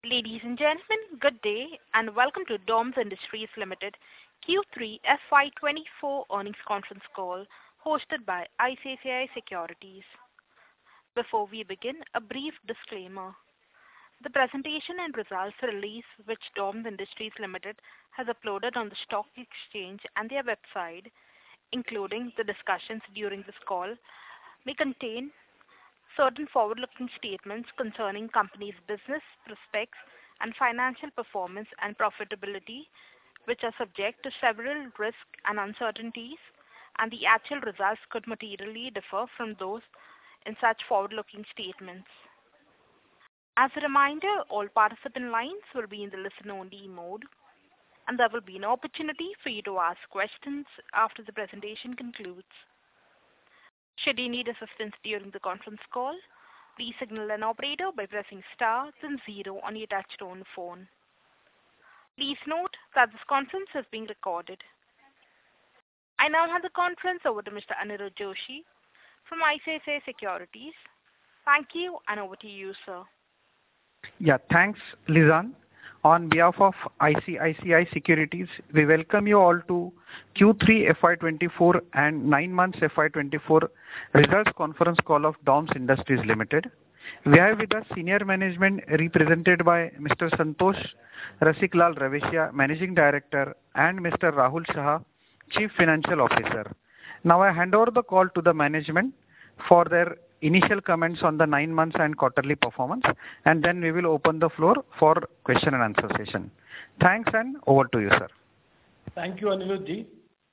Ladies and gentlemen, good day and welcome to DOMS Industries Limited Q3 FY24 earnings conference call hosted by ICICI Securities. Before we begin, a brief disclaimer. The presentation and results release which DOMS Industries Limited has uploaded on the stock exchange and their website, including the discussions during this call, may contain certain forward-looking statements concerning company's business prospects and financial performance and profitability, which are subject to several risks and uncertainties, and the actual results could materially differ from those in such forward-looking statements. As a reminder, all participant lines will be in the listen-only mode, and there will be an opportunity for you to ask questions after the presentation concludes. Should you need assistance during the conference call, please signal an operator by pressing star then 0 on your touchtone phone. Please note that this conference is being recorded. I now hand the conference over to Mr. Aniruddha Joshi from ICICI Securities. Thank you, and over to you, sir. Yeah, thanks, Lizanne. On behalf of ICICI Securities, we welcome you all to Q3 FY24 and 9 months FY24 results conference call of DOMS Industries Limited. We have with us senior management represented by Mr. Santosh Rasiklal Raveshia, Managing Director, and Mr. Rahul Shah, Chief Financial Officer. Now I hand over the call to the management for their initial comments on the 9 months and quarterly performance, and then we will open the floor for question and answer session. Thanks, and over to you, sir. Thank you, Aniruddha ji.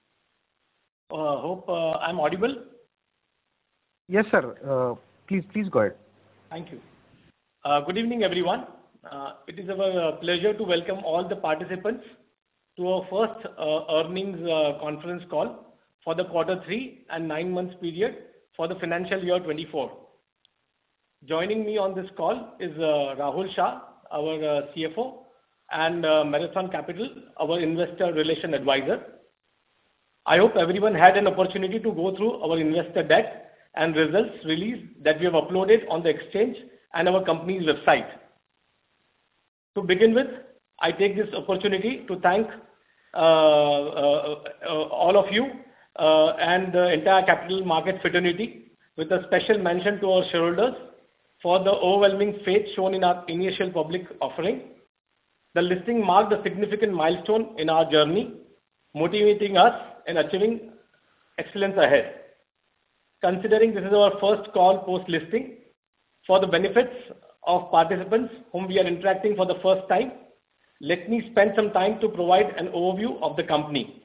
Hope I'm audible. Yes, sir. Please go ahead. Thank you. Good evening, everyone. It is our pleasure to welcome all the participants to our first earnings conference call for the quarter 3 and 9 months period for the financial year 24. Joining me on this call is Rahul Shah, our CFO, and Marathon Capital, our investor relation advisor. I hope everyone had an opportunity to go through our investor deck and results release that we have uploaded on the exchange and our company's website. To begin with, I take this opportunity to thank all of you and the entire capital market fraternity, with a special mention to our shareholders for the overwhelming faith shown in our initial public offering. The listing marked a significant milestone in our journey, motivating us in achieving excellence ahead. Considering this is our first call post-listing, for the benefits of participants whom we are interacting for the first time, let me spend some time to provide an overview of the company.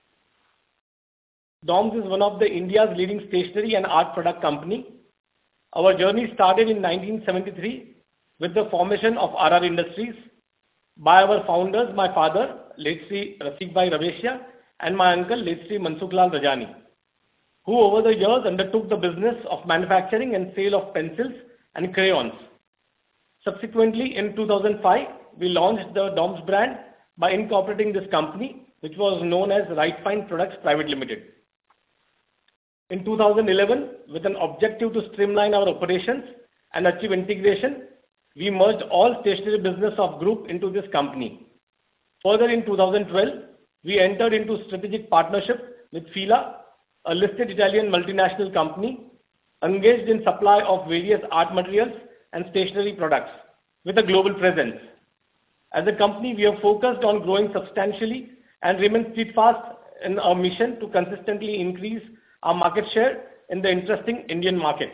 DOMS is one of the India's leading stationery and art product company. Our journey started in 1973 with the formation of RR Industries by our founders, my father, late Sri Rasikbhai Raveshia, and my uncle, late Sri Mansukhlal Rajani, who over the years undertook the business of manufacturing and sale of pencils and crayons. Subsequently, in 2005, we launched the DOMS brand by incorporating this company, which was known as Right Fine Products Private Limited. In 2011, with an objective to streamline our operations and achieve integration, we merged all stationery business of group into this company. Further, in 2012, we entered into strategic partnership with Fila, a listed Italian multinational company, engaged in supply of various art materials and stationery products with a global presence. As a company, we are focused on growing substantially and remain steadfast in our mission to consistently increase our market share in the interesting Indian market.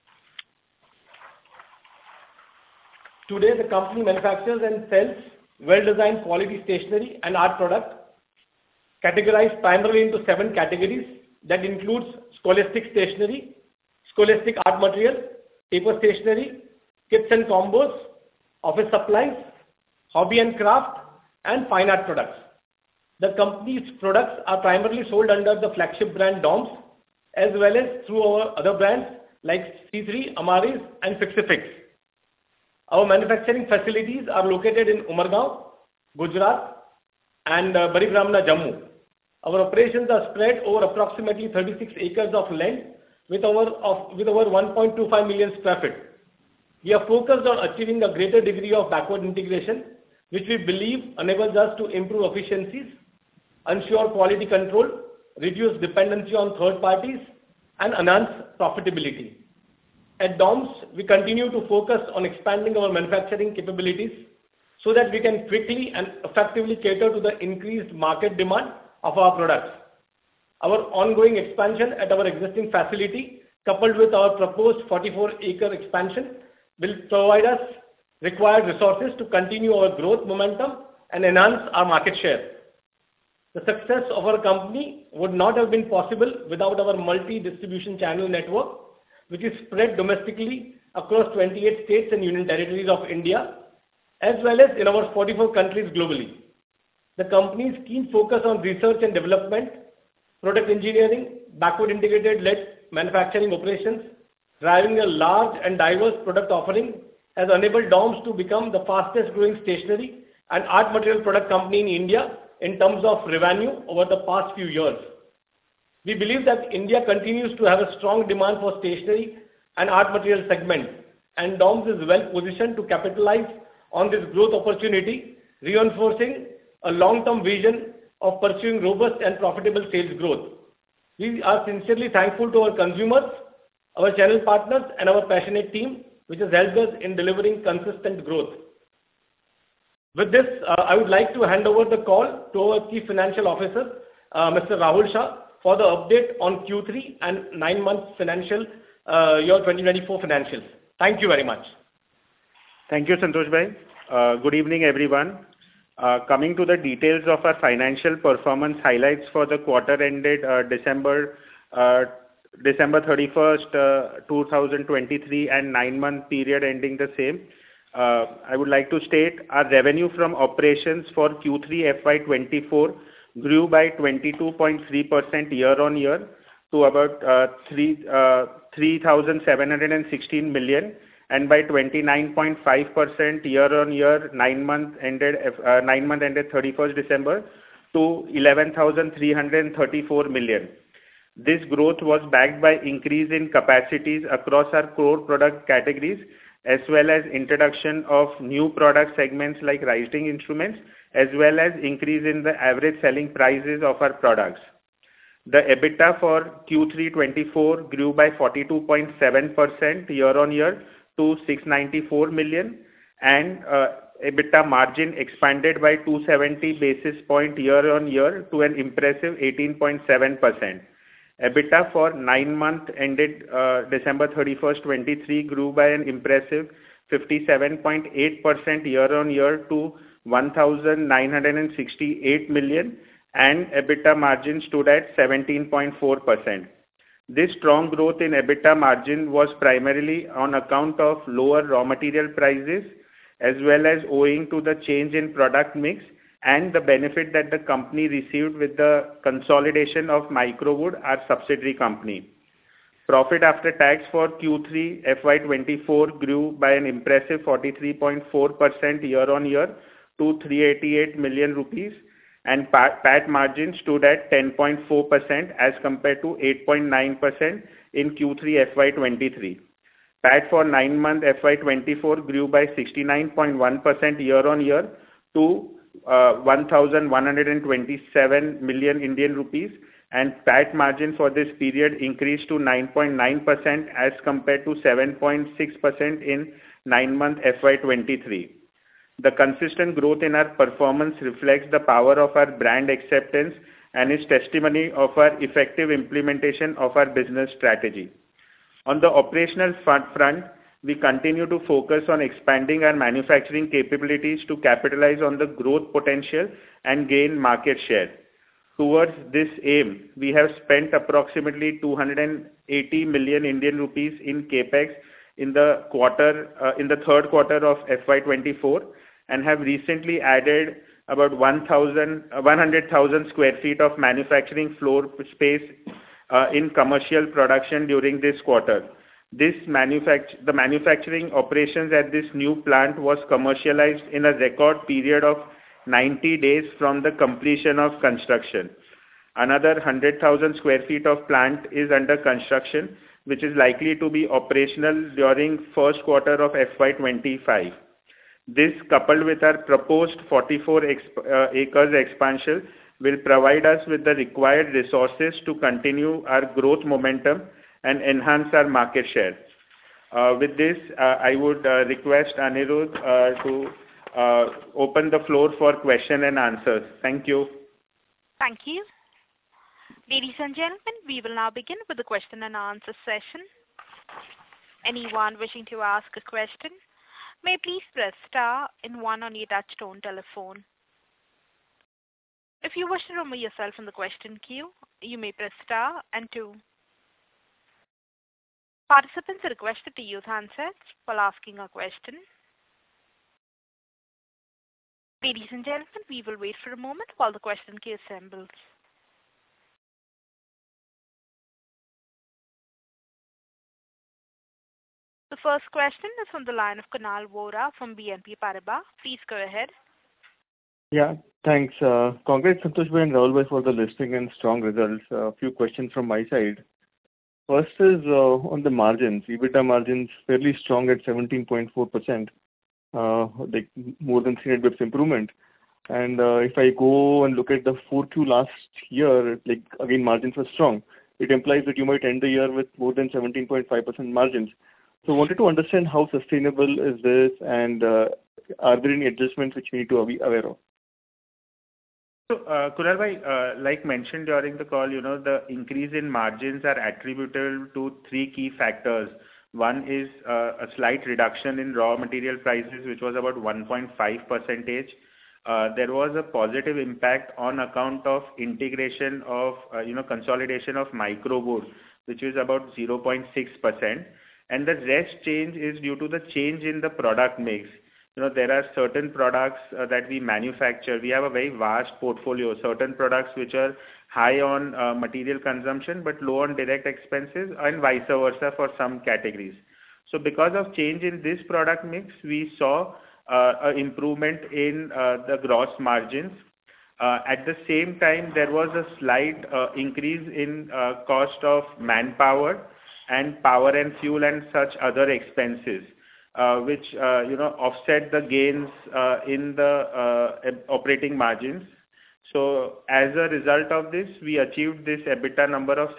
Today, the company manufactures and sells well-designed quality stationery and art products, categorized primarily into 7 categories that includes scholastic stationery, scholastic art material, paper stationery, kits and combos, office supplies, hobby and craft, and fine art products. The company's products are primarily sold under the flagship brand DOMS, as well as through our other brands like C3, Amaris, and Fixifix. Our manufacturing facilities are located in Umargaon, Gujarat, and Bari Brahmana, Jammu. Our operations are spread over approximately 36 acres of land with over 1.25 million square feet. We are focused on achieving a greater degree of backward integration, which we believe enables us to improve efficiencies, ensure quality control, reduce dependency on third parties, and enhance profitability. At DOMS, we continue to focus on expanding our manufacturing capabilities so that we can quickly and effectively cater to the increased market demand of our products. Our ongoing expansion at our existing facility, coupled with our proposed 44-acre expansion, will provide us required resources to continue our growth momentum and enhance our market share. The success of our company would not have been possible without our multi-distribution channel network, which is spread domestically across 28 states and union territories of India, as well as in our 44 countries globally. The company's keen focus on research and development, product engineering, backward integrated-led manufacturing operations, driving a large and diverse product offering, has enabled DOMS to become the fastest growing stationery and art material product company in India in terms of revenue over the past few years. We believe that India continues to have a strong demand for stationery and art material segment, and DOMS is well positioned to capitalize on this growth opportunity, reinforcing a long-term vision of pursuing robust and profitable sales growth. We are sincerely thankful to our consumers, our channel partners, and our passionate team, which has helped us in delivering consistent growth. With this, I would like to hand over the call to our Chief Financial Officer, Mr. Rahul Shah, for the update on Q3 and 9 months financial year 2024 financials. Thank you very much. Thank you, Santosh Bhai. Good evening, everyone. Coming to the details of our financial performance highlights for the quarter ended December 31st, 2023 and 9-month period ending the same. I would like to state our revenue from operations for Q3 FY24 grew by 22.3% year-on-year to about 3,716 million, and by 29.5% year-on-year 9-month ended 31st December to 11,334 million. This growth was backed by increase in capacities across our core product categories, as well as introduction of new product segments like writing instruments, as well as increase in the average selling prices of our products. The EBITDA for Q3 24 grew by 42.7% year-on-year to 694 million, and EBITDA margin expanded by 270 basis points year-on-year to an impressive 18.7%. EBITDA for 9 months ended December 31st, 23 grew by an impressive 57.8% year-on-year to 1,968 million, and EBITDA margin stood at 17.4%. This strong growth in EBITDA margin was primarily on account of lower raw material prices, as well as owing to the change in product mix and the benefit that the company received with the consolidation of Microwood, our subsidiary company. Profit after tax for Q3 FY24 grew by an impressive 43.4% year-on-year to 388 million rupees, and PAT margin stood at 10.4% as compared to 8.9% in Q3 FY23. PAT for 9-month FY24 grew by 69.1% year-on-year to 1,127 million Indian rupees, and PAT margin for this period increased to 9.9% as compared to 7.6% in 9-month FY23. The consistent growth in our performance reflects the power of our brand acceptance and is testimony of our effective implementation of our business strategy. On the operational front, we continue to focus on expanding our manufacturing capabilities to capitalize on the growth potential and gain market share. Towards this aim, we have spent approximately 280 million Indian rupees in capex in the third quarter of FY24, and have recently added about 100,000 square feet of manufacturing floor space in commercial production during this quarter. The manufacturing operations at this new plant was commercialized in a record period of 90 days from the completion of construction. Another 100,000 square feet of plant is under construction, which is likely to be operational during first quarter of FY 2025. This, coupled with our proposed 44 acres expansion, will provide us with the required resources to continue our growth momentum and enhance our market share. With this, I would request Anirudh to open the floor for question and answers. Thank you. Thank you. Ladies and gentlemen, we will now begin with the question and answer session. Anyone wishing to ask a question may please press star and one on your touchtone telephone. If you wish to remove yourself from the question queue, you may press star and two. Participants are requested to use handsets while asking a question. Ladies and gentlemen, we will wait for a moment while the question queue assembles. The first question is from the line of Kunal Vora from BNP Paribas. Please go ahead. Yeah, thanks. Congrats, Santosh Bhai and Rahul Bhai, for the listing and strong results. A few questions from my side. First is on the margins. EBITDA margins fairly strong at 17.4%, like more than 300 basis improvement. And if I go and look at the 4Q last year, like again margins were strong. It implies that you might end the year with more than 17.5% margins. So I wanted to understand how sustainable is this, and are there any adjustments which we need to be aware of? So, Kunal bhai, like mentioned during the call, the increase in margins are attributable to three key factors. One is a slight reduction in raw material prices, which was about 1.5%. There was a positive impact on account of integration of, consolidation of Microboard, which is about 0.6%. And the rest change is due to the change in the product mix. There are certain products that we manufacture. We have a very vast portfolio. Certain products which are high on material consumption but low on direct expenses, and vice versa for some categories. So because of change in this product mix, we saw an improvement in the gross margins. At the same time, there was a slight increase in cost of manpower and power and fuel and such other expenses, which offset the gains in the operating margins. So as a result of this, we achieved this EBITDA number of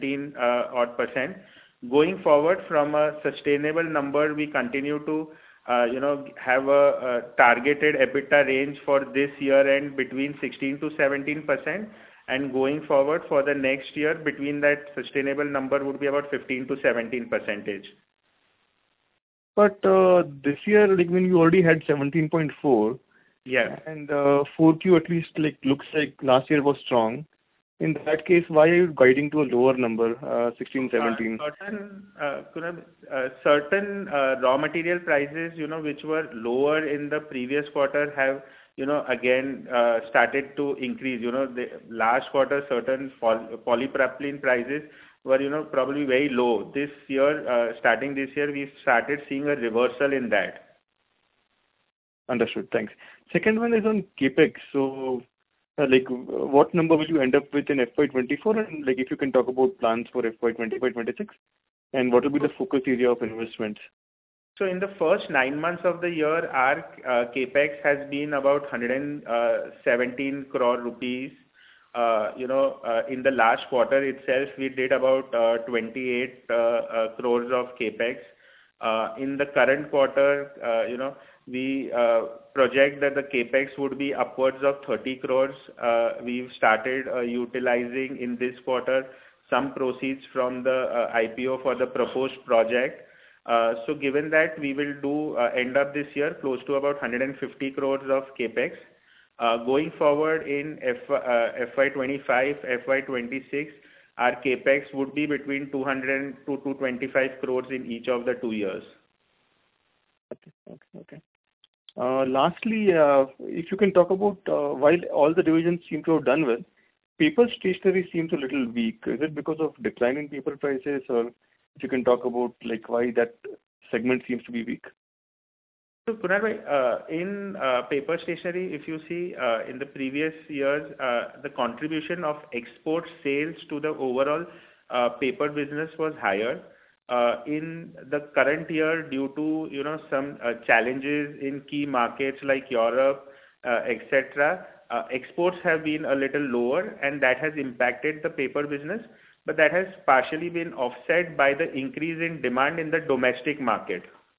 17%. Going forward from a sustainable number, we continue to have a targeted EBITDA range for this year and between 16 to 17%. And going forward for the next year, between that sustainable number would be about 15 to 17%. But this year, like when you already had 17.4, yeah, and 4Q at least looks like last year was strong. In that case, why are you guiding to a lower number, 16, 17? Certain raw material prices, which were lower in the previous quarter have, again started to increase. The last quarter, certain polypropylene prices were, probably very low. This year, starting this year, we started seeing a reversal in that. Understood. Thanks. Second one is on CapEx. So, what number will you end up with in FY24? And if you can talk about plans for FY25, 26, and what will be the focus area of investments? So in the first 9 months of the year, our CapEx has been about 117 crore rupees. In the last quarter itself, we did about 28 crores of CapEx. In the current quarter, we project that the CapEx would be upwards of 30 crores. We've started utilizing in this quarter some proceeds from the IPO for the proposed project. So given that, we will do end up this year close to about 150 crores of CapEx. Going forward in FY25, FY26, our CapEx would be between 200 to 225 crores in each of the 2 years. Okay. Lastly, if you can talk about, while all the divisions seem to have done well, paper stationery seems a little weak. Is it because of decline in paper prices, or if you can talk about why that segment seems to be weak? So, Kunal bhai, in paper stationery, if you see in the previous years, the contribution of export sales to the overall paper business was higher. In the current year, due to some challenges in key markets like Europe, etc., exports have been a little lower, and that has impacted the paper business. But that has partially been offset by the increase in demand in the domestic market.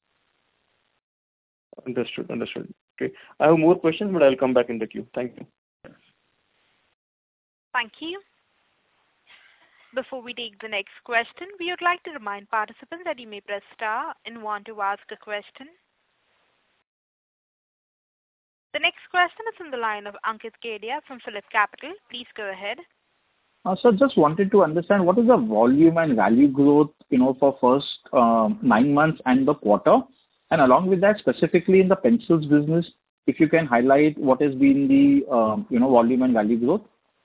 Understood. Okay. I have more questions, but I'll come back in the queue. Thank you. Thank you. Before we take the next question, we would like to remind participants that you may press star and one to ask a question. The next question is from the line of Ankit Kedia from PhillipCapital. Please go ahead. Sir, just wanted to understand what is the volume and value growth, for first 9 months and the quarter, and along with that, specifically in the pencils business, if you can highlight what has been the volume and value growth.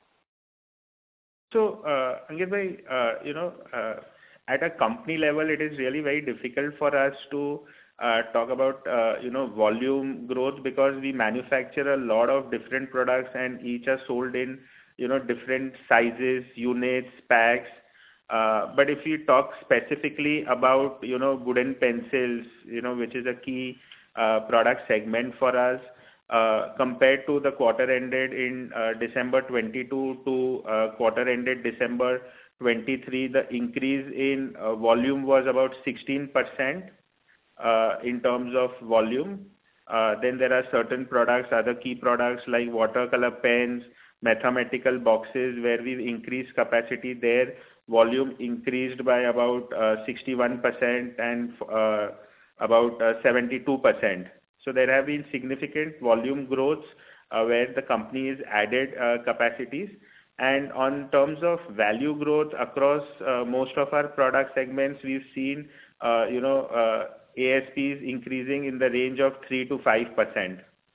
So, Ankit bhai, at a company level, it is really very difficult for us to talk about volume growth, because we manufacture a lot of different products and each are sold in different sizes, units, packs. But if you talk specifically about wooden pencils, which is a key product segment for us, compared to the quarter ended in December 22 to quarter ended December 23, the increase in volume was about 16% in terms of volume. Then there are certain products, other key products like watercolor pens, mathematical boxes, where we've increased capacity there. Volume increased by about 61% and about 72%. So there have been significant volume growths where the company has added capacities. And on terms of value growth across most of our product segments, we've seen ASPs increasing in the range of 3 to 5%.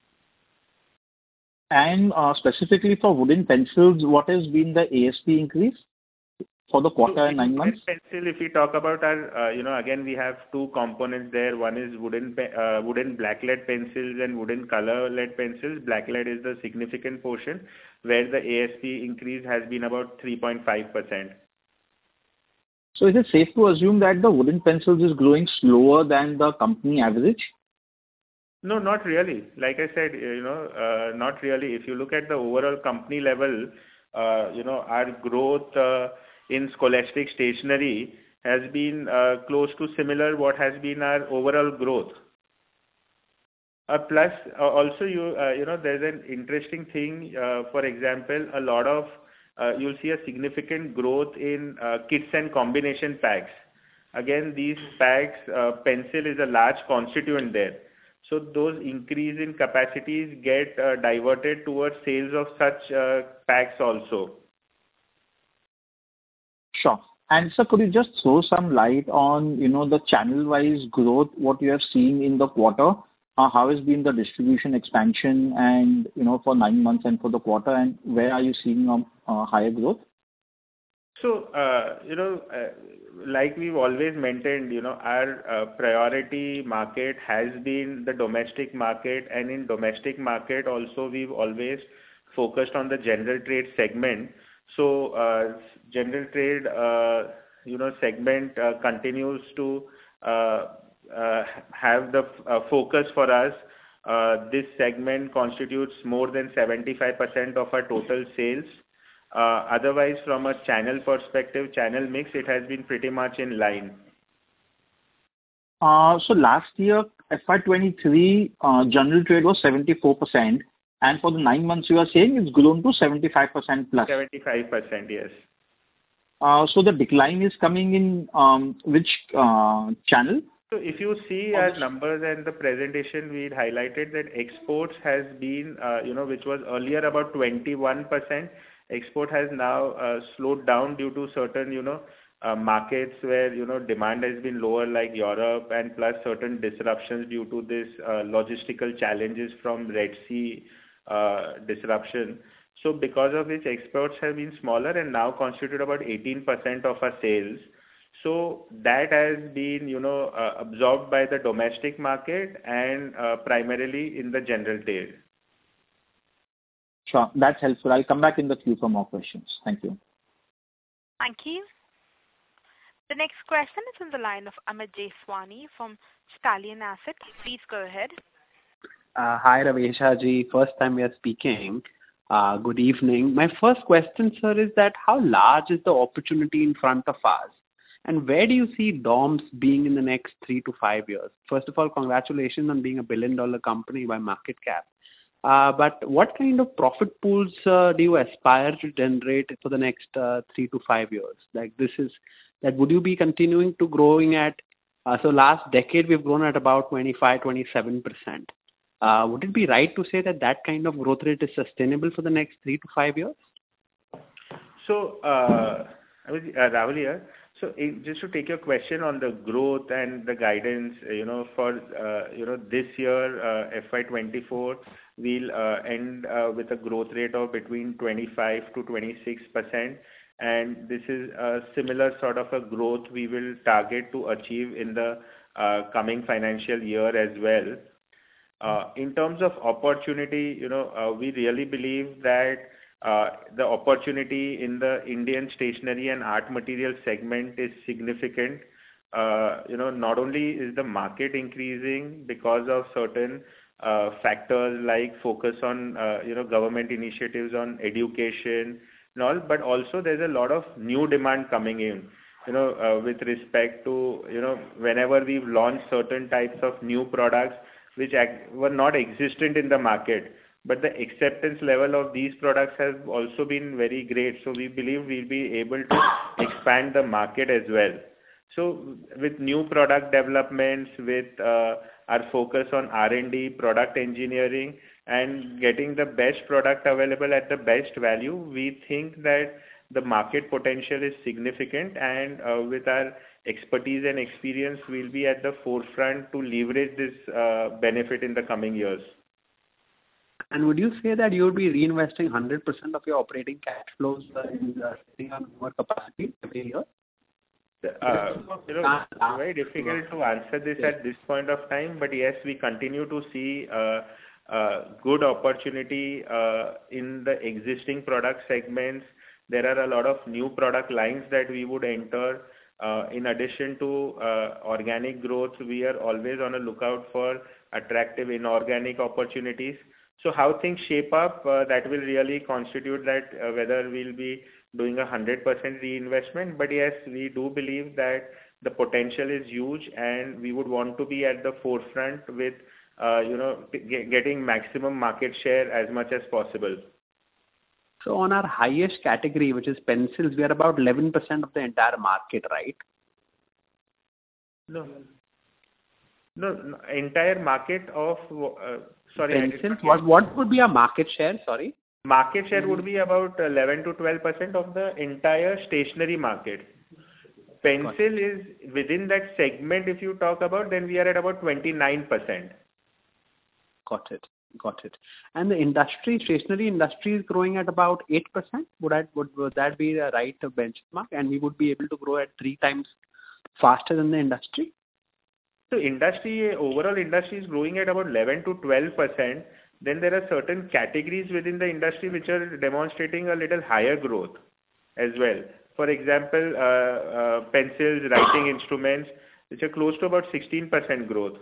And specifically for wooden pencils, what has been the ASP increase for the quarter and 9 months? Pencil, if we talk about our, again, we have two components there. One is wooden black lead pencils and wooden color lead pencils. Black lead is the significant portion, where the ASP increase has been about 3.5%. So is it safe to assume that the wooden pencils is growing slower than the company average? No, not really. Like I said, not really. If you look at the overall company level, our growth in Scholastic Stationery has been close to similar what has been our overall growth. Plus, also there's an interesting thing. For example, a lot of you'll see a significant growth in kits and combination packs. Again, these packs, pencil is a large constituent there. So those increase in capacities get diverted towards sales of such packs also. Sure. And sir, could you just throw some light on, the channel-wise growth, what you have seen in the quarter? How has been the distribution expansion and, for 9 months and for the quarter, and where are you seeing higher growth? So, like we've always maintained, our priority market has been the domestic market, and in domestic market also we've always focused on the general trade segment. So, general trade, segment continues to have the focus for us. This segment constitutes more than 75% of our total sales. Otherwise, from a channel perspective, channel mix, it has been pretty much in line. So last year, FY23, general trade was 74%, and for the 9 months you are saying it's grown to 75% plus. 75%, yes. So the decline is coming in which channel? So if you see our numbers and the presentation, we highlighted that exports has been, which was earlier about 21%. Export has now slowed down due to certain, markets where, demand has been lower, like Europe, and plus certain disruptions due to this logistical challenges from Red Sea disruption. So because of which exports have been smaller and now constitute about 18% of our sales. So that has been, absorbed by the domestic market and primarily in the general trade. Sure, that's helpful. I'll come back in the queue for more questions. Thank you. Thank you. The next question is on the line of Amit Jeswani from Stallion Asset. Please go ahead. Hi, Ravesha ji. First time we are speaking. Good evening. My first question, sir, is that how large is the opportunity in front of us? And where do you see DOMS being in the next 3 to 5 years? First of all, congratulations on being a billion-dollar company by market cap. But what kind of profit pools do you aspire to generate for the next 3 to 5 years? Would you be continuing to growing at, so last decade we've grown at about 27%. Would it be right to say that kind of growth rate is sustainable for the next 3 to 5 years? So, Rahul here. So, just to take your question on the growth and the guidance, for this year, FY24, we'll end with a growth rate of between 25 to 26%, and this is a similar sort of a growth we will target to achieve in the coming financial year as well. In terms of opportunity, we really believe that the opportunity in the Indian stationery and art material segment is significant. Not only is the market increasing because of certain factors like focus on government initiatives on education and all, but also there's a lot of new demand coming in. With respect to whenever we've launched certain types of new products which were not existent in the market, but the acceptance level of these products has also been very great. So we believe we'll be able to expand the market as well. So with new product developments, with our focus on R&D, product engineering, and getting the best product available at the best value, we think that the market potential is significant, and with our expertise and experience, we'll be at the forefront to leverage this benefit in the coming years. And would you say that you would be reinvesting 100% of your operating cash flows in setting up more capacity every year? Very difficult to answer this at this point of time, but yes, we continue to see good opportunity in the existing product segments. There are a lot of new product lines that we would enter. In addition to organic growth, we are always on a lookout for attractive inorganic opportunities. So how things shape up, that will really constitute that whether we'll be doing 100% reinvestment. But yes, we do believe that the potential is huge, and we would want to be at the forefront with getting maximum market share as much as possible. So on our highest category, which is pencils, we are about 11% of the entire market, right? No, entire market of sorry. Pencils. What would be our market share? Sorry. Market share would be about 11 to 12% of the entire stationery market. Pencil is within that segment. If you talk about, then we are at about 29%. Got it. And the industry, stationery industry, is growing at about 8%. Would that be the right benchmark? And we would be able to grow at 3 times faster than the industry? So overall industry is growing at about 11 to 12%. Then there are certain categories within the industry which are demonstrating a little higher growth as well. For example, pencils, writing instruments, which are close to about 16% growth.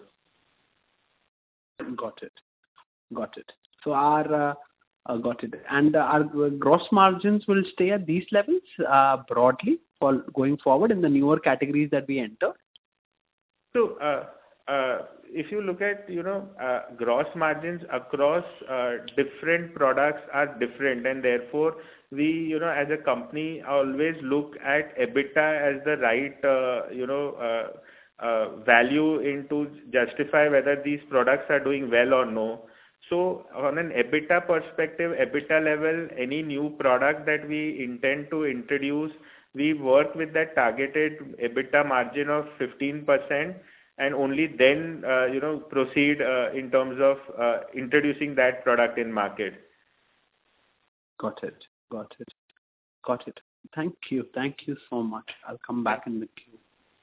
Got it. So got it. And our gross margins will stay at these levels broadly for going forward in the newer categories that we enter? So, if you look at, gross margins across different products are different, and therefore we, as a company, always look at EBITDA as the right, value into justify whether these products are doing well or no. So, on an EBITDA perspective, EBITDA level, any new product that we intend to introduce, we work with that targeted EBITDA margin of 15%, and only then, proceed in terms of introducing that product in market. Got it. Thank you so much. I'll come back in the queue.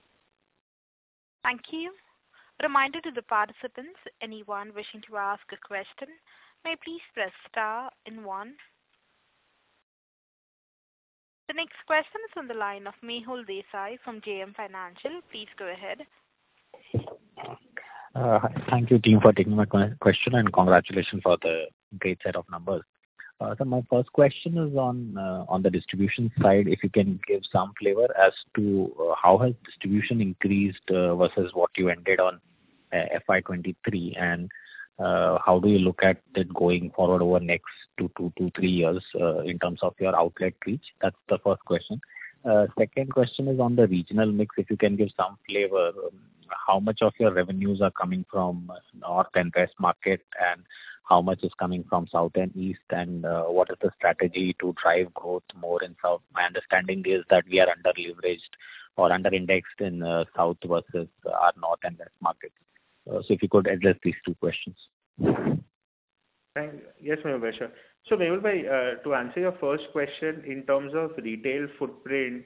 Thank you. Reminder to the participants, anyone wishing to ask a question, may please press star and 1. The next question is on the line of Mehul Desai from JM Financial. Please go ahead. Thank you, team, for taking my question, and congratulations for the great set of numbers. So my first question is on the distribution side. If you can give some flavor as to how has distribution increased versus what you ended on FY23, and how do you look at it going forward over next 2 to 3 years in terms of your outlet reach? That's the first question. Second question is on the regional mix. If you can give some flavor, how much of your revenues are coming from North and West market, and how much is coming from South and East, and what is the strategy to drive growth more in South? My understanding is that we are under-leveraged or under-indexed in South versus our North and West markets. So if you could address these two questions. Yes, Mehul. So Mehul, to answer your first question, in terms of retail footprint,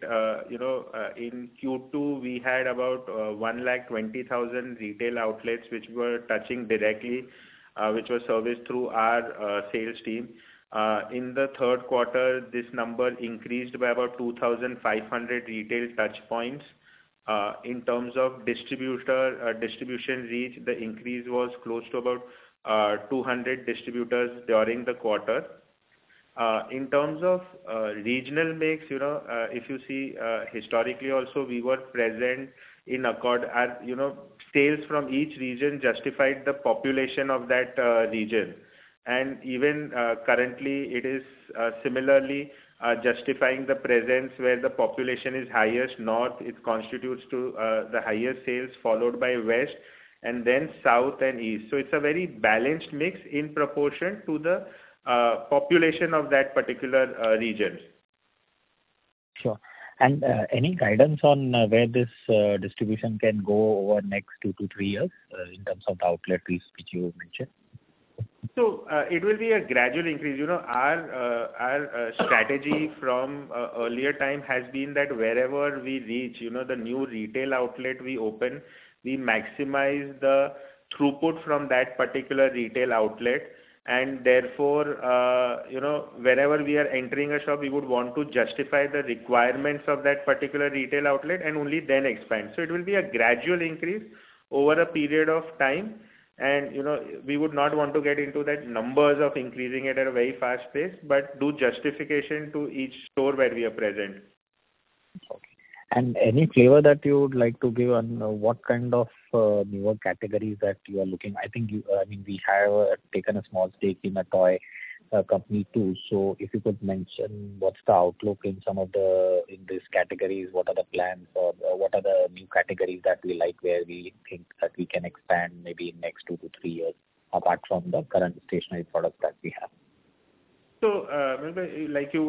in Q2 we had about 120,000 retail outlets which were touching directly, which was serviced through our sales team. In the third quarter, this number increased by about 2,500 retail touch points. In terms of distribution reach, the increase was close to about 200 distributors during the quarter. In terms of regional mix, if you see historically also we were present in accord, sales from each region justified the population of that region, and even currently it is similarly justifying the presence where the population is highest. North, it constitutes to the highest sales, followed by West, and then South and East. So it's a very balanced mix in proportion to the population of that particular region. Sure. And any guidance on where this distribution can go over next 2 to 3 years in terms of the outlet reach which you mentioned? So it will be a gradual increase. Our strategy from earlier time has been that wherever we reach, the new retail outlet we open, we maximize the throughput from that particular retail outlet, and therefore, wherever we are entering a shop, we would want to justify the requirements of that particular retail outlet and only then expand. So it will be a gradual increase over a period of time. And, we would not want to get into that numbers of increasing it at a very fast pace, but do justification to each store where we are present. Okay. And any flavor that you would like to give on what kind of newer categories that you are looking? I think we have taken a small stake in a toy company too. So if you could mention what's the outlook in these categories, what are the plans, or what are the new categories that we like where we think that we can expand maybe in next 2 to 3 years apart from the current stationery products that we have? So, like you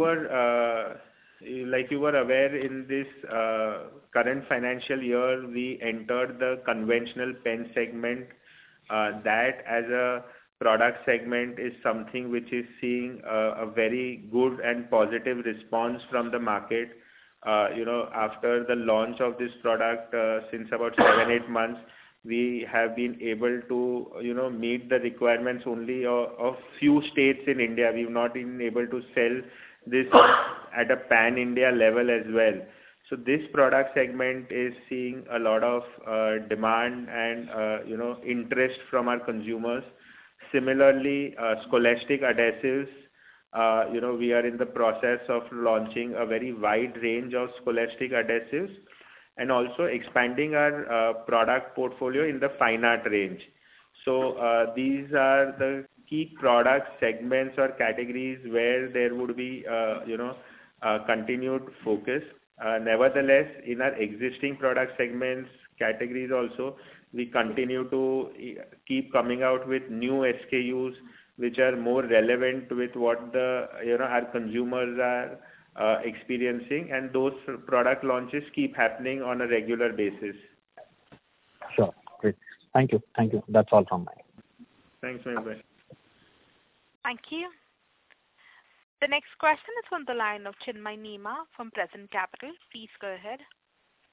were aware, in this current financial year, we entered the conventional pen segment. That as a product segment is something which is seeing a very good and positive response from the market. After the launch of this product, since about 7-8 months, we have been able to, meet the requirements only of few states in India. We've not been able to sell this at a pan-India level as well. So this product segment is seeing a lot of demand and, interest from our consumers. Similarly, scholastic adhesives, we are in the process of launching a very wide range of scholastic adhesives and also expanding our product portfolio in the fine art range. So these are the key product segments or categories where there would be, continued focus. Nevertheless, in our existing product segments, categories also, we continue to keep coming out with new SKUs which are more relevant with what our consumers are experiencing, and those product launches keep happening on a regular basis. Sure. Great. Thank you. That's all from me. Thanks very much. Thank you. The next question is from the line of Chinmay Nema from Prescient Capital. Please go ahead.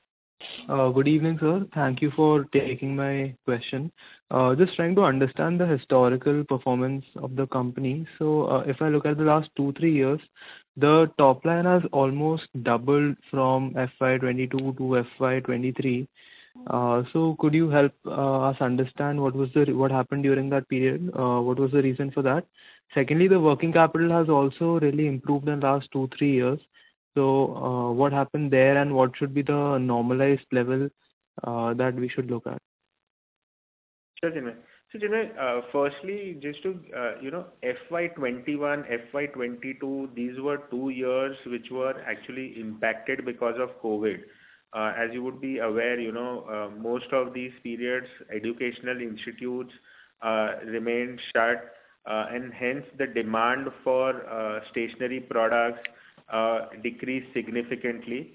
Good evening, sir. Thank you for taking my question. Just trying to understand the historical performance of the company. If I look at the last 2-3 years, the top line has almost doubled from FY 22 to FY 23. Could you help us understand what happened during that period? What was the reason for that? Secondly, the working capital has also really improved in the last 2-3 years. What happened there, and what should be the normalized level that we should look at? Sure, Chinmay. Chinmay, firstly, just to, FY 21, FY 22, these were 2 years which were actually impacted because of COVID. As you would be aware, most of these periods, educational institutes remained shut, and hence the demand for stationery products decreased significantly.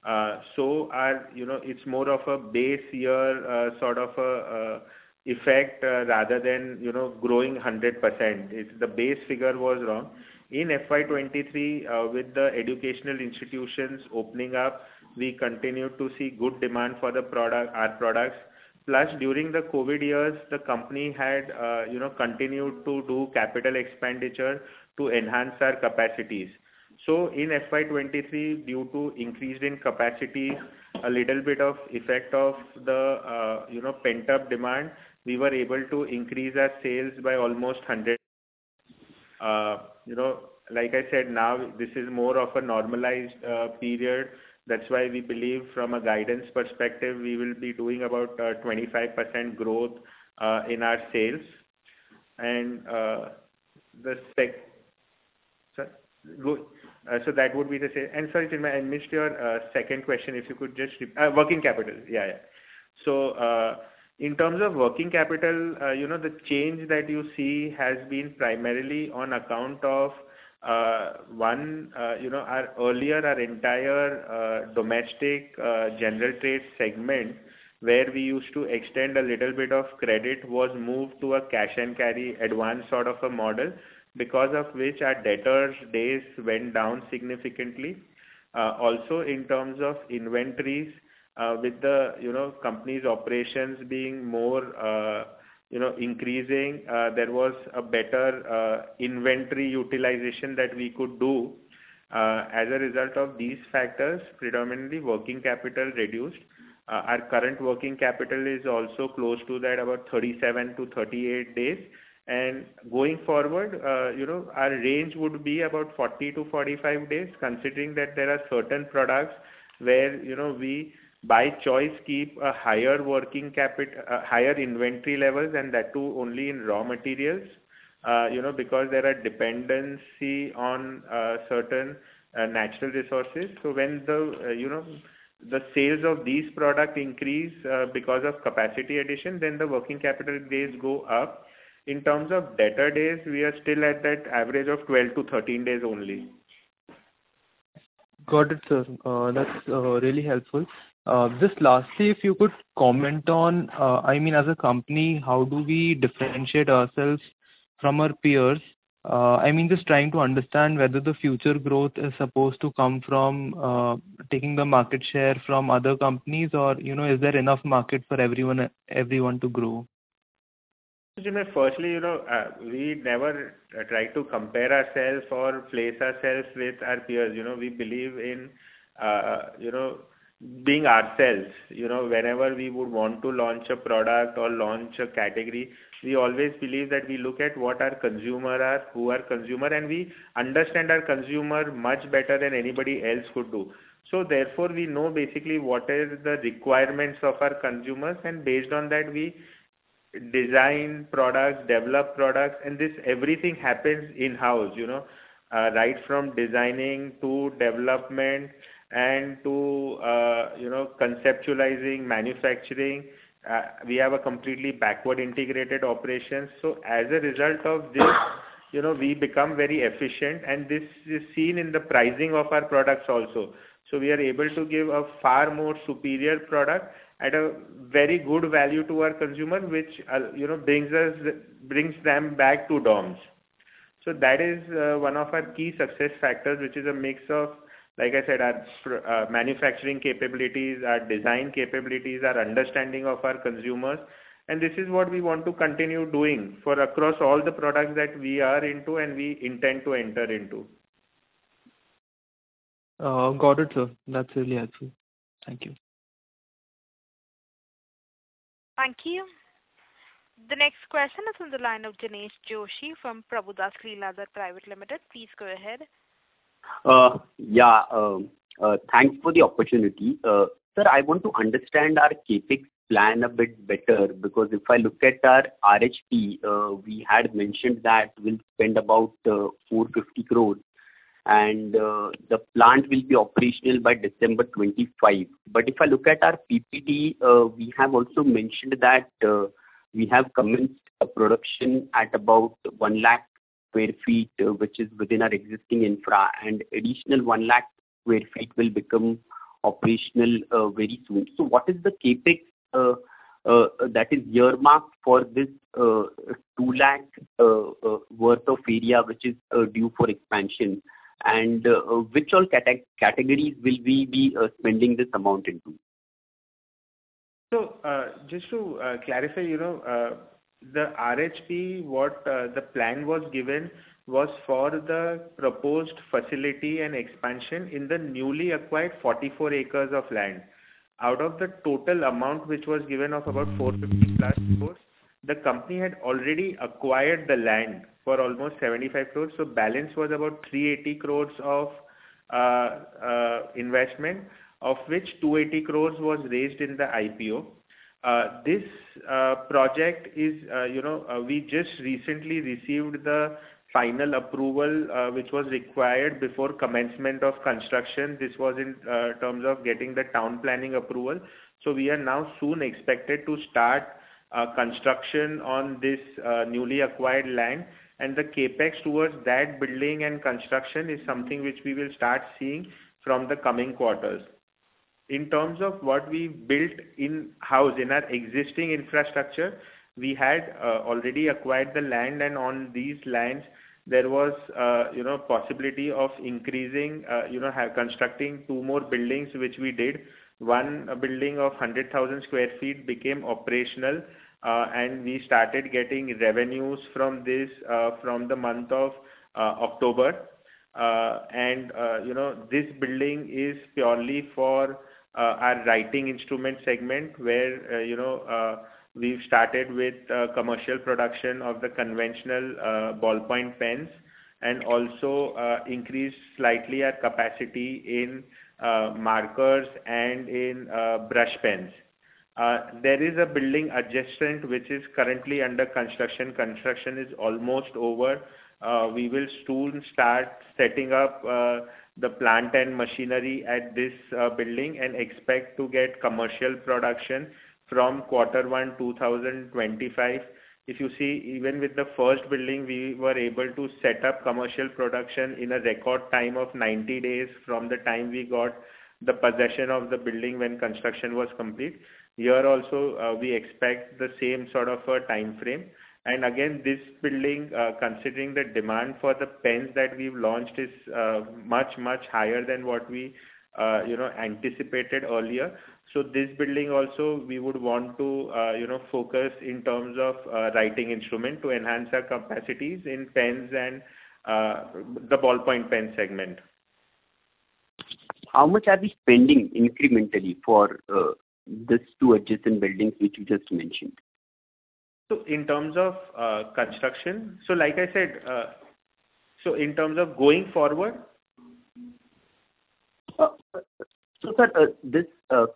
It's more of a base year sort of a effect rather than growing 100%. The base figure was wrong. In FY 23, with the educational institutions opening up, we continued to see good demand for our products. Plus, during the COVID years, the company had continued to do capital expenditure to enhance our capacities. In FY 23, due to increase in capacity, a little bit of effect of the pent-up demand, we were able to increase our sales by almost 100. Like I said, now this is more of a normalized period. That's why we believe from a guidance perspective, we will be doing about 25% growth in our sales. That would be the same. And sorry, Chinmay, I missed your second question. If you could just working capital. Yeah. In terms of working capital, the change that you see has been primarily on account of our entire domestic general trade segment, where we used to extend a little bit of credit, was moved to a cash and carry advance sort of a model, because of which our debtors days went down significantly. Also, in terms of inventories, with the company's operations being more increasing, there was a better inventory utilization that we could do. As a result of these factors, predominantly working capital reduced. Our current working capital is also close to that, about 37 to 38 days. And going forward, our range would be about 40 to 45 days, considering that there are certain products where we by choice keep a higher working capital, higher inventory levels, and that too only in raw materials, because there are dependency on certain natural resources. So when the sales of these products increase because of capacity addition, then the working capital days go up. In terms of debtor days, we are still at that average of 12 to 13 days only. Got it, sir. That's really helpful. Just lastly, if you could comment on, as a company, how do we differentiate ourselves from our peers? Just trying to understand whether the future growth is supposed to come from taking the market share from other companies, or is there enough market for everyone to grow? Firstly, we never try to compare ourselves or place ourselves with our peers. We believe in, being ourselves. Whenever we would want to launch a product or launch a category, we always believe that we look at what our consumer are, who are consumer, and we understand our consumer much better than anybody else could do. So therefore, we know basically what is the requirements of our consumers, and based on that, we design products, develop products, and this everything happens in-house, right from designing to development and to conceptualizing, manufacturing. We have a completely backward integrated operation. So as a result of this, we become very efficient, and this is seen in the pricing of our products also. So we are able to give a far more superior product at a very good value to our consumer, which brings them back to DOMS. So that is one of our key success factors, which is a mix of Like I said, our manufacturing capabilities, our design capabilities, our understanding of our consumers, and this is what we want to continue doing for across all the products that we are into and we intend to enter into. Got it, sir. That's really helpful. Thank you. Thank you. The next question is on the line of Jinesh Joshi from Prabhudas Lilladher Private Limited. Please go ahead. Thanks for the opportunity. Sir, I want to understand our CapEx plan a bit better, because if I look at our RHP, we had mentioned that we'll spend about 450 crores, and the plant will be operational by December 25. But if I look at our PPT, we have also mentioned that we have commenced a production at about 1 lakh square feet, which is within our existing infra, and additional 1 lakh square feet will become operational very soon. So what is the CapEx that is earmarked for this 2 lakh worth of area which is due for expansion, and which all categories will we be spending this amount into? So just to clarify, the RHP, what the plan was given was for the proposed facility and expansion in the newly acquired 44 acres of land. Out of the total amount which was given of about 450 plus crores, the company had already acquired the land for almost 75 crores. So balance was about 380 crores of investment, of which 280 crores was raised in the IPO. This project is, we just recently received the final approval which was required before commencement of construction. This was in terms of getting the town planning approval. So we are now soon expected to start construction on this newly acquired land, and the capex towards that building and construction is something which we will start seeing from the coming quarters. In terms of what we built in-house in our existing infrastructure, we had already acquired the land, and on these lands there was possibility of increasing, constructing 2 more buildings, which we did. One building of 100,000 square feet became operational, and we started getting revenues from this from the month of October. This building is purely for our writing instrument segment, where we've started with commercial production of the conventional ballpoint pens, and also increased slightly our capacity in markers and in brush pens. There is a building adjacent which is currently under construction. Construction is almost over. We will soon start setting up the plant and machinery at this building, and expect to get commercial production from Q1 2025. If you see, even with the first building, we were able to set up commercial production in a record time of 90 days from the time we got the possession of the building when construction was complete. Here also, we expect the same sort of a time frame. And again, this building, considering the demand for the pens that we've launched, is much, much higher than what we anticipated earlier. So this building also, we would want to focus in terms of writing instrument to enhance our capacities in pens and the ballpoint pen segment. How much are we spending incrementally for these 2 adjacent buildings which you just mentioned? So in terms of construction, so like I said, so in terms of going forward. So sir, this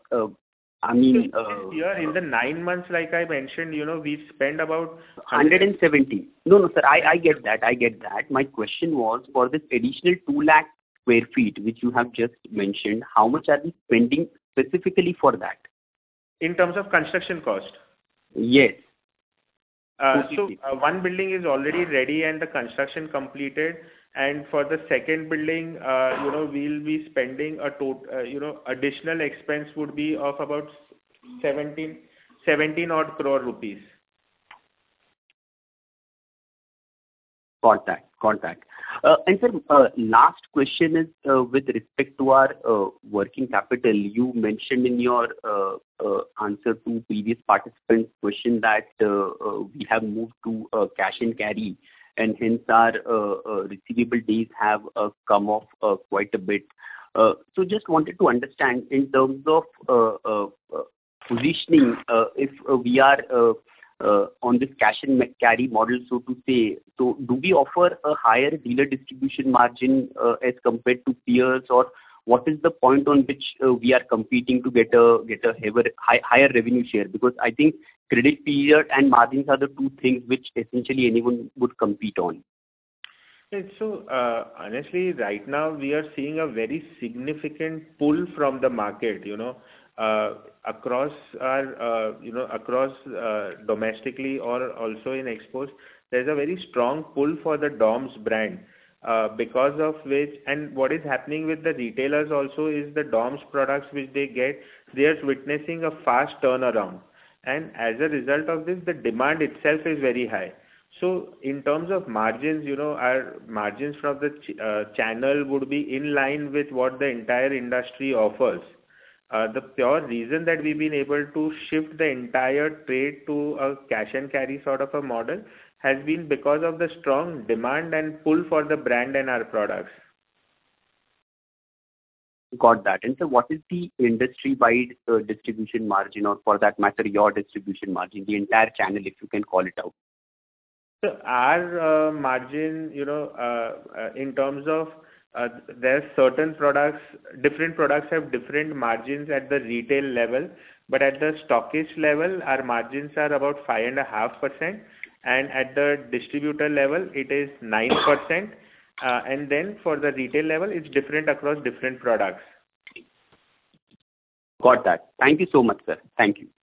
here in the 9 months, like I mentioned, we've spent about 170. No, sir, I get that. My question was, for this additional 2 lakh square feet which you have just mentioned, how much are we spending specifically for that? In terms of construction cost? Yes. So one building is already ready and the construction completed, and for the second building, we'll be spending a total, additional expense would be of about 17 odd crore rupees. Got that. Got that. And sir, last question is with respect to our working capital. You mentioned in your answer to previous participants' question that we have moved to cash and carry, and hence our receivable days have come off quite a bit. So just wanted to understand in terms of positioning, if we are on this cash and carry model, so to say, so do we offer a higher dealer distribution margin as compared to peers, or what is the point on which we are competing to get a higher revenue share? Because I think credit period and margins are the two things which essentially anyone would compete on. So honestly, right now we are seeing a very significant pull from the market, across our, across domestically or also in exports. There's a very strong pull for the DOMS brand, because of which, and what is happening with the retailers also is the DOMS products which they get, they are witnessing a fast turnaround. And as a result of this, the demand itself is very high. So in terms of margins, our margins from the channel would be in line with what the entire industry offers. The pure reason that we've been able to shift the entire trade to a cash and carry sort of a model has been because of the strong demand and pull for the brand and our products. Got that. And so what is the industry-wide distribution margin, or for that matter, your distribution margin, the entire channel, if you can call it out? So our margin, in terms of there are certain products, different products have different margins at the retail level, but at the stockist level, our margins are about 5.5%, and at the distributor level, it is 9%, and then for the retail level, it's different across different products. Got that. Thank you so much, sir. Thank you.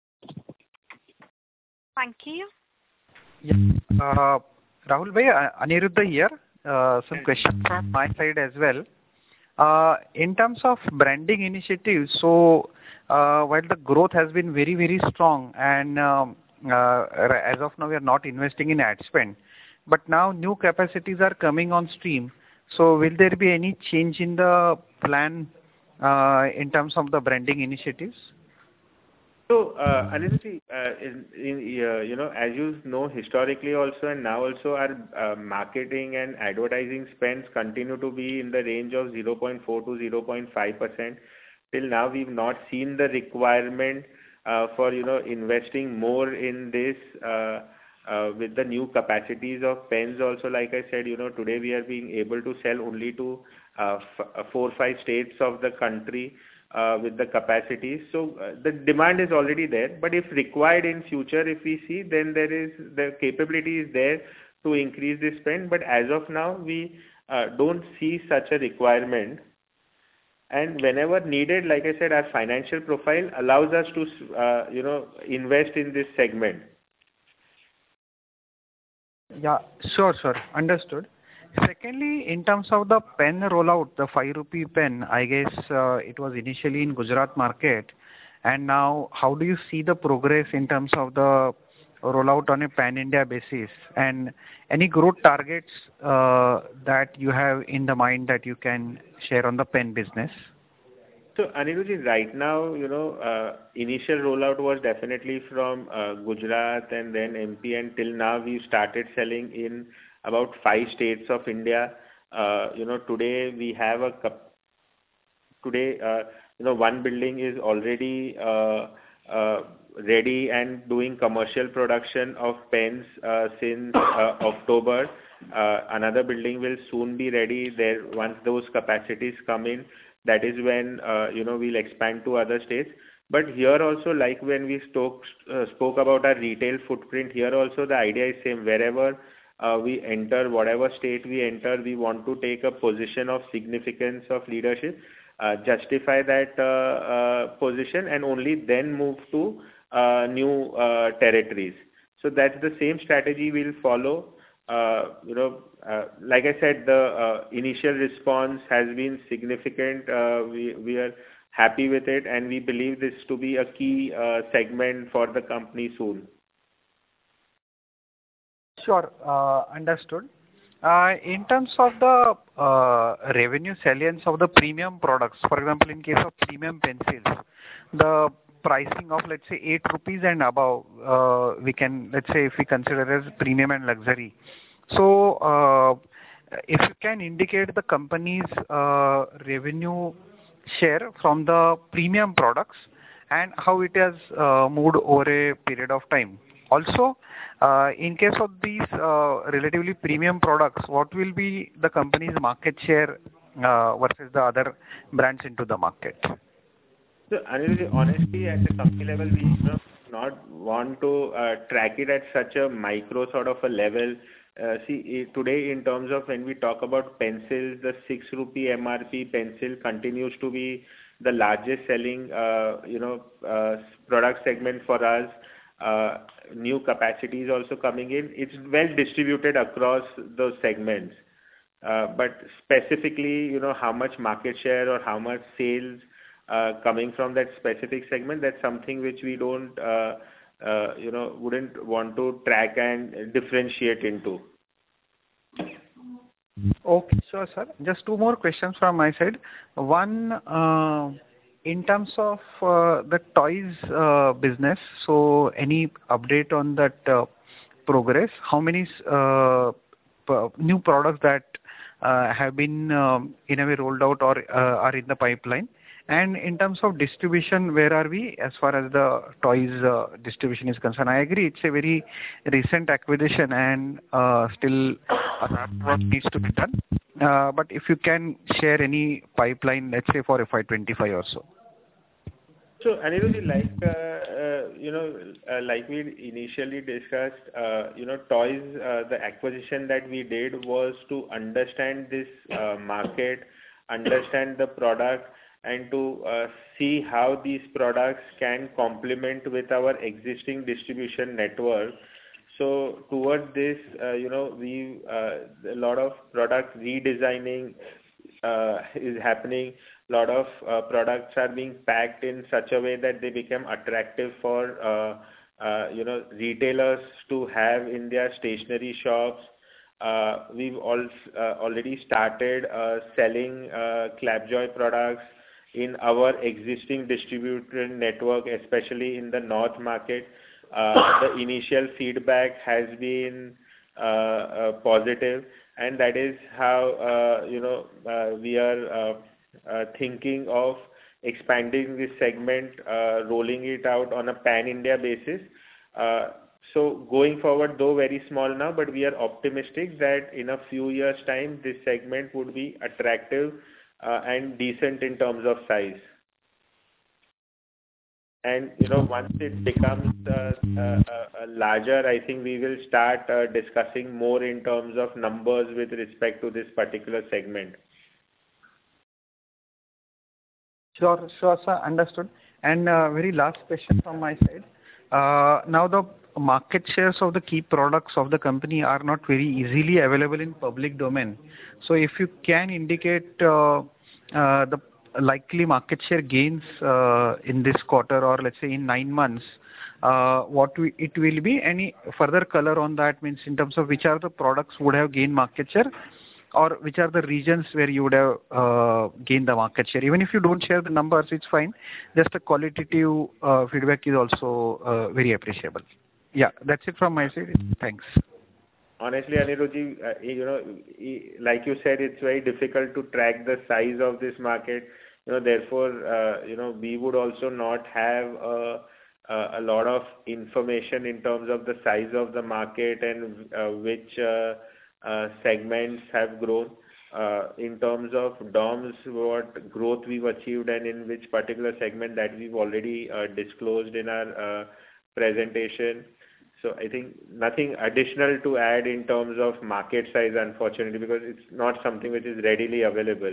Thank you. Yeah. Rahul bhai, Aniruddha here. Some questions from my side as well. In terms of branding initiatives, so while the growth has been very, very strong, and as of now we are not investing in ad spend, but now new capacities are coming on stream. So will there be any change in the plan in terms of the branding initiatives? So, Aniruddha, as you know, historically also and now also our marketing and advertising spends continue to be in the range of 0.4 to 0.5%. Till now, we've not seen the requirement for, investing more in this with the new capacities of pens also. Like I said, today we are being able to sell only to 4-5 states of the country. With the capacities, so the demand is already there, but if required in future, if we see, then there is the capability is there to increase the spend, but as of now we don't see such a requirement, and whenever needed, like I said, our financial profile allows us to invest in this segment. Yeah, sure, understood. Secondly, in terms of the pen rollout, the 5 rupee pen, I guess it was initially in Gujarat market, and now how do you see the progress in terms of the rollout on a pan-India basis, and any growth targets that you have in the mind that you can share on the pen business? So Aniruddha, right now, initial rollout was definitely from Gujarat and then MP, and till now we started selling in about 5 states of India. Today we have one building is already ready and doing commercial production of pens since October. Another building will soon be ready. There, once those capacities come in, that is when we'll expand to other states. But here also, like when we spoke about our retail footprint, here also the idea is same. Wherever we enter, whatever state we enter, we want to take a position of significance of leadership, justify that position, and only then move to new territories. So that's the same strategy we'll follow. Like I said, the initial response has been significant. We are happy with it, and we believe this to be a key segment for the company soon. Sure, understood. In terms of the revenue salience of the premium products, for example, in case of premium pencils, the pricing of, let's say, 8 rupees and above, we can, let's say, if we consider as premium and luxury. So, if you can indicate the company's revenue share from the premium products and how it has moved over a period of time. Also, in case of these relatively premium products, what will be the company's market share versus the other brands into the market? So, Anirudh, honestly, at the company level, we not want to track it at such a micro sort of a level. Today, in terms of when we talk about pencils, the 6 rupee MRP pencil continues to be the largest selling, product segment for us. New capacity is also coming in. It's well distributed across those segments. But specifically, how much market share or how much sales coming from that specific segment, that's something which we don't, wouldn't want to track and differentiate into. Okay, sure, sir. Just two more questions from my side. One, in terms of the toys business, so any update on that progress? How many new products that have been in a way rolled out or are in the pipeline? And in terms of distribution, where are we as far as the toys distribution is concerned? I agree it's a very recent acquisition and still a lot of work needs to be done. But if you can share any pipeline, let's say for FY25 or so. So, Anirudh, like we initially discussed, toys, the acquisition that we did was to understand this market, understand the product, and to see how these products can complement with our existing distribution network. So towards this, we a lot of product redesigning is happening. A lot of products are being packed in such a way that they become attractive for retailers to have in their stationery shops. We've already started selling Clapjoy products in our existing distributor network, especially in the north market. The initial feedback has been positive, and that is how we are thinking of expanding this segment, rolling it out on a pan-India basis. So going forward, though very small now, but we are optimistic that in a few years' time, this segment would be attractive and decent in terms of size. And once it becomes larger, I think we will start discussing more in terms of numbers with respect to this particular segment. Sure, sir, understood. And very last question from my side. Now the market shares of the key products of the company are not very easily available in public domain. So if you can indicate the likely market share gains in this quarter or let's say in 9 months, what it will be? Any further color on that, means in terms of which are the products would have gained market share or which are the regions where you would have gained the market share? Even if you don't share the numbers, it's fine. Just a qualitative feedback is also very appreciable. Yeah, that's it from my side. Thanks. Honestly, Anirudh, like you said, it's very difficult to track the size of this market. Therefore, we would also not have a lot of information in terms of the size of the market and which segments have grown. In terms of DOMS, what growth we've achieved and in which particular segment, that we've already disclosed in our presentation. So I think nothing additional to add in terms of market size, unfortunately, because it's not something which is readily available.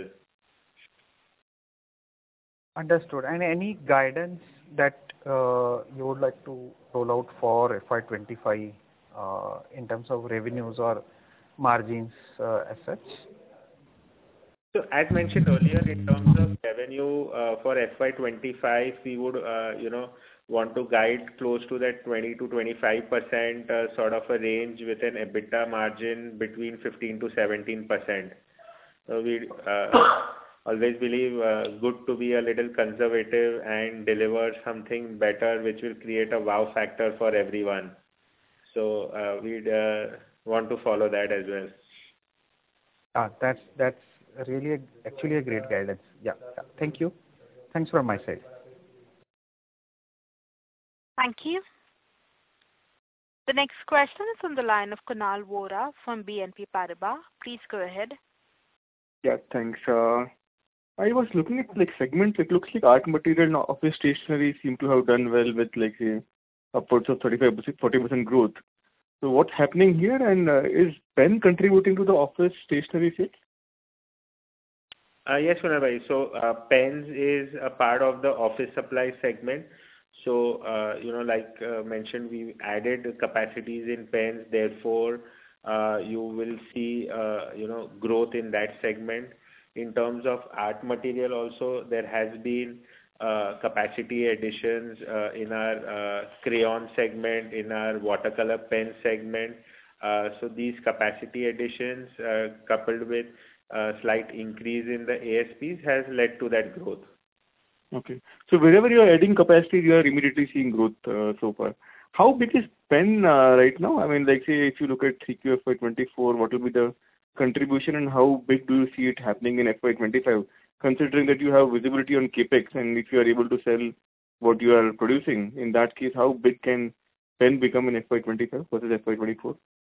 Understood. And any guidance that you would like to roll out for FY25 in terms of revenues or margins as such? So as mentioned earlier, in terms of revenue for FY25, we would, want to guide close to that 20 to 25% sort of a range with an EBITDA margin between 15 to 17%. So we always believe good to be a little conservative and deliver something better which will create a wow factor for everyone. So we'd want to follow that as well. That's really actually a great guidance. Yeah. Thank you. Thanks from my side. Thank you. The next question is on the line of Kunal Vora from BNP Paribas. Please go ahead. Yeah, thanks. I was looking at segments. It looks like art material and office stationery seem to have done well with say upwards of 35%-40% growth. So what's happening here, and is pen contributing to the office stationery sales? Yes, Kunal bhai. So pens is a part of the office supply segment. So like mentioned, we added capacities in pens. Therefore, you will see growth in that segment. In terms of art material also, there has been capacity additions in our crayon segment, in our watercolor pen segment. So these capacity additions coupled with a slight increase in the ASPs has led to that growth. Okay. So wherever you are adding capacity, you are immediately seeing growth so far. How big is pen right now? I mean, say if you look at 3Q FY24, what will be the contribution and how big do you see it happening in FY25? Considering that you have visibility on capex, and if you are able to sell what you are producing, in that case, how big can pen become in FY25 versus FY24?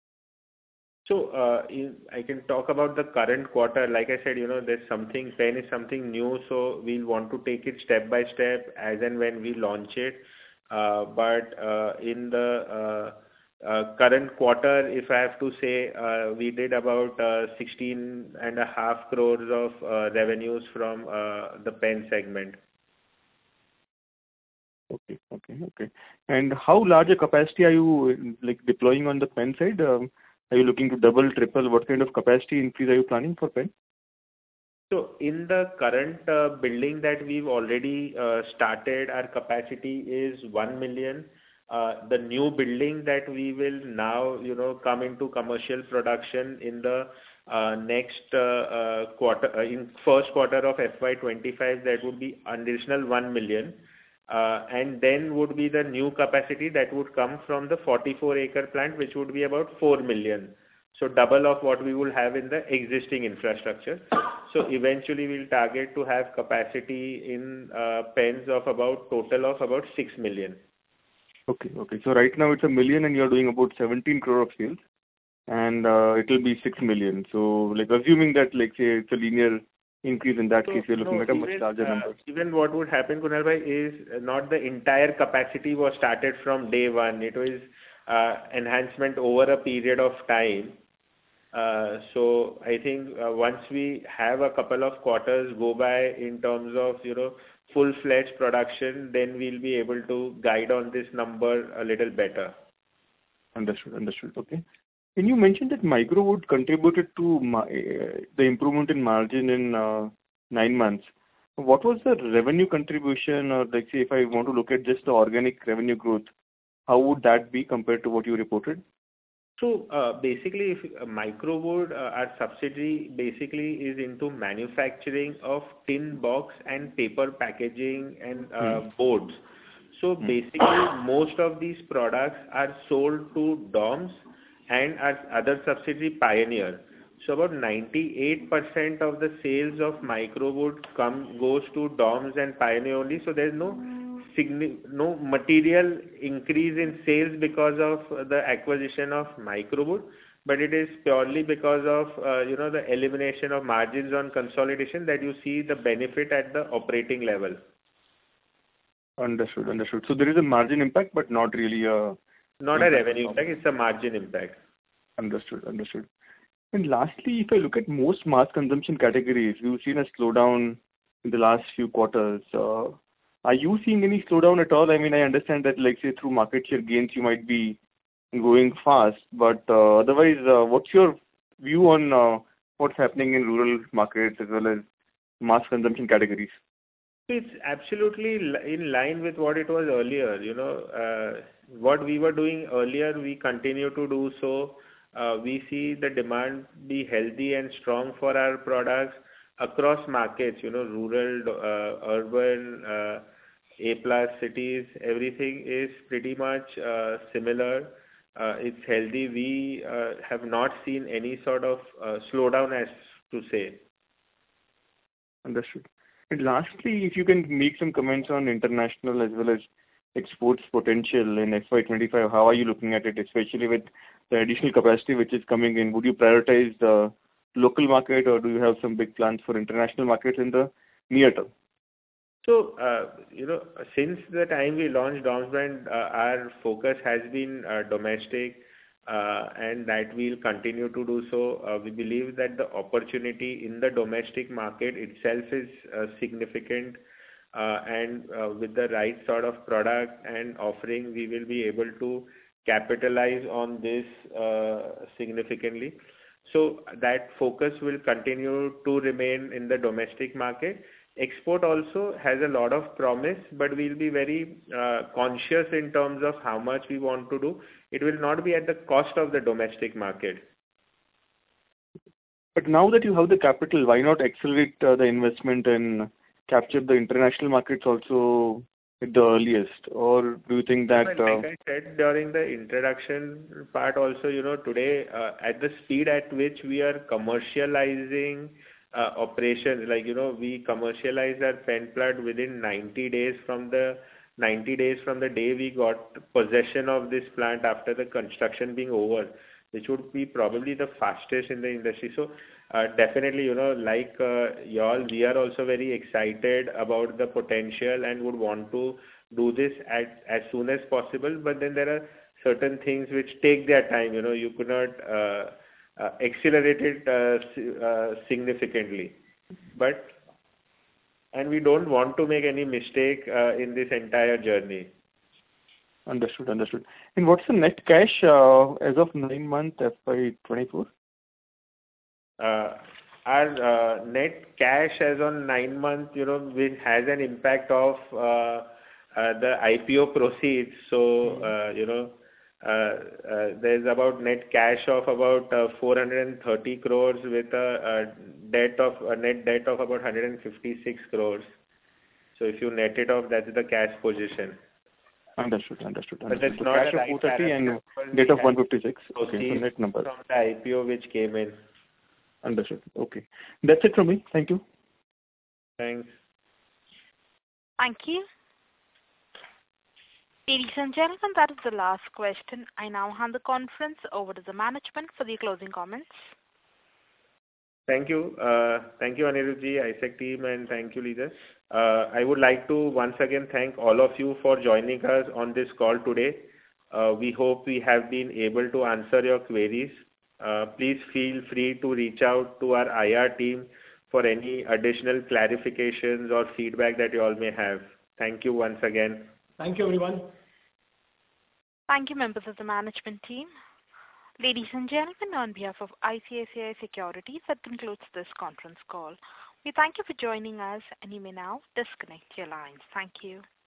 So I can talk about the current quarter. Like I said, pen is something new, so we'll want to take it step by step as and when we launch it. But in the current quarter, if I have to say, we did about 16.5 crores of revenues from the pen segment. Okay. And how large a capacity are you deploying on the pen side? Are you looking to double, triple? What kind of capacity increase are you planning for pen? So in the current building that we've already started, our capacity is 1 million. The new building that we will now, come into commercial production in the next quarter, in first quarter of FY25, that would be additional 1 million. And then would be the new capacity that would come from the 44-acre plant, which would be about 4 million. So double of what we will have in the existing infrastructure. So eventually we'll target to have capacity in pens of total of about 6 million. Okay. So right now it's 1 million and you're doing about 17 crore of sales, and it will be 6 million. So assuming that say it's a linear increase, in that case we're looking at a much larger number. Even what would happen, Kunal bhai, is not the entire capacity was started from day one. It was enhancement over a period of time. So I think once we have a couple of quarters go by in terms of full-fledged production, then we'll be able to guide on this number a little better. Understood. Okay. And you mentioned that Microwood contributed to the improvement in margin in 9 months. What was the revenue contribution, or say if I want to look at just the organic revenue growth, how would that be compared to what you reported? So basically, if Microwood, our subsidiary, basically is into manufacturing of tin box and paper packaging and boards. So basically, most of these products are sold to DOMS and our other subsidiary Pioneer. So about 98% of the sales of Microwood goes to DOMS and Pioneer only. So there's no material increase in sales because of the acquisition of Microwood, but it is purely because of the elimination of margins on consolidation that you see the benefit at the operating level. Understood. So there is a margin impact, but not really not a revenue impact, it's a margin impact. Understood. And lastly, if I look at most mass consumption categories, we've seen a slowdown in the last few quarters. Are you seeing any slowdown at all? I mean, I understand that, say, through market share gains, you might be going fast, but otherwise, what's your view on what's happening in rural markets as well as mass consumption categories? It's absolutely in line with what it was earlier. What we were doing earlier, we continue to do so. We see the demand be healthy and strong for our products across markets, rural, urban, A+ cities, everything is pretty much similar. It's healthy. We have not seen any sort of slowdown, as to say. Understood. And lastly, if you can make some comments on international as well as exports potential in FY25, how are you looking at it, especially with the additional capacity which is coming in? Would you prioritize the local market, or do you have some big plans for international markets in the near term? So, since the time we launched DOMS brand, our focus has been domestic, and that we'll continue to do so. We believe that the opportunity in the domestic market itself is significant, and with the right sort of product and offering, we will be able to capitalize on this significantly. So that focus will continue to remain in the domestic market. Export also has a lot of promise, but we'll be very conscious in terms of how much we want to do. It will not be at the cost of the domestic market. But now that you have the capital, why not accelerate the investment and capture the international markets also at the earliest? Or do you think that... Like I said during the introduction part also, today at the speed at which we are commercializing operations, we commercialized our pen plant within 90 days from the day we got possession of this plant after the construction being over, which would be probably the fastest in the industry. So definitely, like y'all, we are also very excited about the potential and would want to do this as soon as possible. But then there are certain things which take their time. You could not accelerate it significantly. And we don't want to make any mistake in this entire journey. Understood. And what's the net cash as of 9 months FY24? Our net cash as on 9 months, which has an impact of the IPO proceeds. So, there's about net cash of about 430 crores with a net debt of about 156 crores. So if you net it off, that's the cash position. Understood. But that's So not cash of 430 and debt of 156. Okay, so net number. From the IPO which came in. Understood. Okay. That's it from me. Thank you. Thanks. Thank you. Ladies and gentlemen, that is the last question. I now hand the conference over to the management for the closing comments. Thank you. Thank you, Anirudhji, ISEC team, and thank you, Lisa. I would like to once again thank all of you for joining us on this call today. We hope we have been able to answer your queries. Please feel free to reach out to our IR team for any additional clarifications or feedback that you all may have. Thank you once again. Thank you, everyone. Thank you, members of the management team. Ladies and gentlemen, on behalf of ICICI Securities, that concludes this conference call. We thank you for joining us, and you may now disconnect your lines. Thank you.